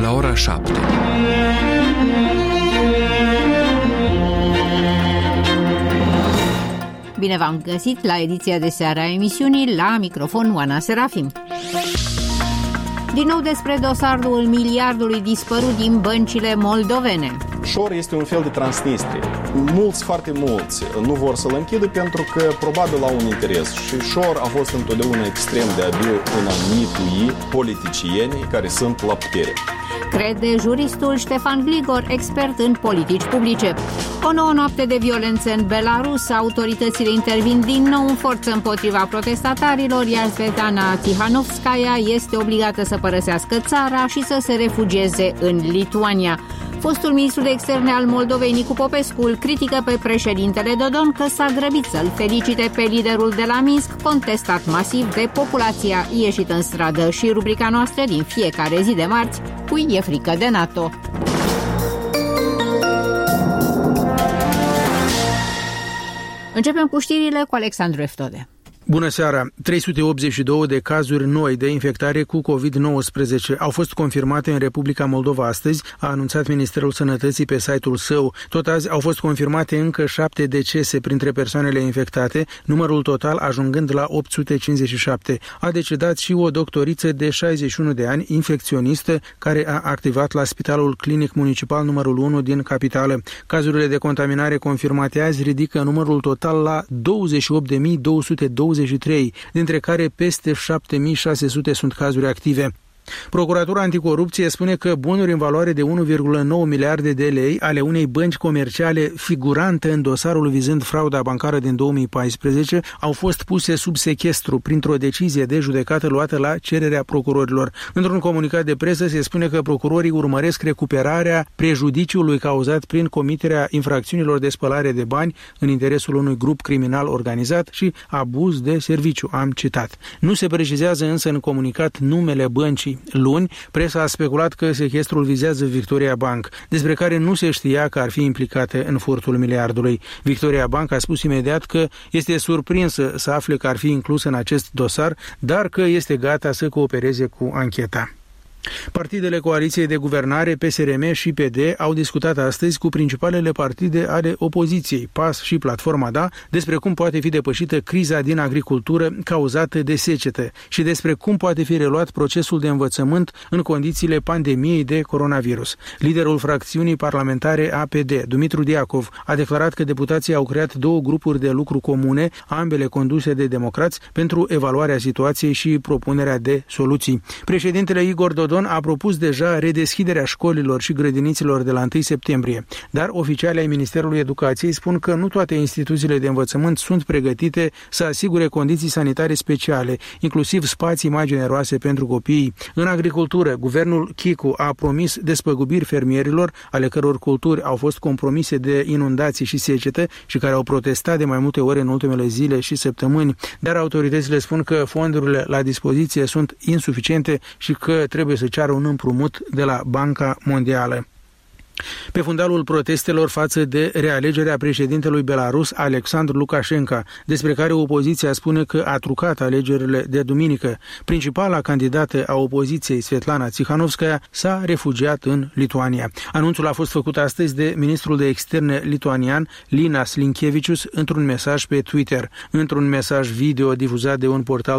la ora 7. Bine v-am găsit la ediția de seară a emisiunii, la microfon Oana Serafim. Din nou despre dosarul miliardului dispărut din băncile moldovene. Șor este un fel de Transnistrie. Mulți, foarte mulți, nu vor să-l închidă pentru că probabil au un interes. Și Șor a fost întotdeauna extrem de abil în a mitui politicienii care sunt la putere. Crede juristul Ștefan Gligor, expert în politici publice. O nouă noapte de violență în Belarus, autoritățile intervin din nou în forță împotriva protestatarilor, iar Svetlana Tihanovskaya este obligată să părăsească țara și să se refugieze în Lituania. Fostul ministru de externe al Moldovei, Nicu Popescu, îl critică pe președintele Dodon că s-a grăbit să-l felicite pe liderul de la Minsk, contestat masiv de populația ieșită în stradă. Și rubrica noastră din fiecare zi de marți, Cui e frică de NATO? Începem cu știrile cu Alexandru Eftode. Bună seara! 382 de cazuri noi de infectare cu COVID-19 au fost confirmate în Republica Moldova astăzi, a anunțat Ministerul Sănătății pe site-ul său. Tot azi au fost confirmate încă 7 decese printre persoanele infectate, numărul total ajungând la 857. A decedat și o doctoriță de 61 de ani, infecționistă, care a activat la Spitalul Clinic Municipal numărul 1 din capitală. Cazurile de contaminare confirmate azi ridică numărul total la 28.223, dintre care peste 7.600 sunt cazuri active. Procuratura Anticorupție spune că bunuri în valoare de 1,9 miliarde de lei ale unei bănci comerciale figurante în dosarul vizând frauda bancară din 2014 au fost puse sub sechestru printr-o decizie de judecată luată la cererea procurorilor. Într-un comunicat de presă se spune că procurorii urmăresc recuperarea prejudiciului cauzat prin comiterea infracțiunilor de spălare de bani în interesul unui grup criminal organizat și abuz de serviciu, am citat. Nu se precizează însă în comunicat numele băncii. Luni, presa a speculat că sechestrul vizează Victoria Bank, despre care nu se știa că ar fi implicată în furtul miliardului. Victoria Bank a spus imediat că este surprinsă să afle că ar fi inclusă în acest dosar, dar că este gata să coopereze cu ancheta. Partidele coaliției de guvernare, PSRM și PD, au discutat astăzi cu principalele partide ale opoziției, PAS și Platforma Da, despre cum poate fi depășită criza din agricultură cauzată de secetă și despre cum poate fi reluat procesul de învățământ în condițiile pandemiei de coronavirus. Liderul fracțiunii parlamentare APD, Dumitru Diacov, a declarat că deputații au creat 2 grupuri de lucru comune, ambele conduse de democrați, pentru evaluarea situației și propunerea de soluții. Președintele Igor Dodon a propus deja redeschiderea școlilor și grădiniților de la 1 septembrie, dar oficialii ai Ministerului Educației spun că nu toate instituțiile de învățământ sunt pregătite să asigure condiții sanitare speciale, inclusiv spații mai generoase pentru copii. În agricultură, guvernul Chicu a promis despăgubiri fermierilor, ale căror culturi au fost compromise de inundații și secetă și care au protestat de mai multe ori în ultimele zile și săptămâni, dar autoritățile spun că fondurile la dispoziție sunt insuficiente și că trebuie să ceară un împrumut de la Banca Mondială. Pe fundalul protestelor față de realegerea președintelui Belarus, Alexandru Lukashenko, despre care opoziția spune că a trucat alegerile de duminică, principala candidată a opoziției, Svetlana Tihanovskaya, s-a refugiat în Lituania. Anunțul a fost făcut astăzi de ministrul de externe lituanian, Linas Linkevičius, într-un mesaj pe Twitter. Într-un mesaj video difuzat de un portal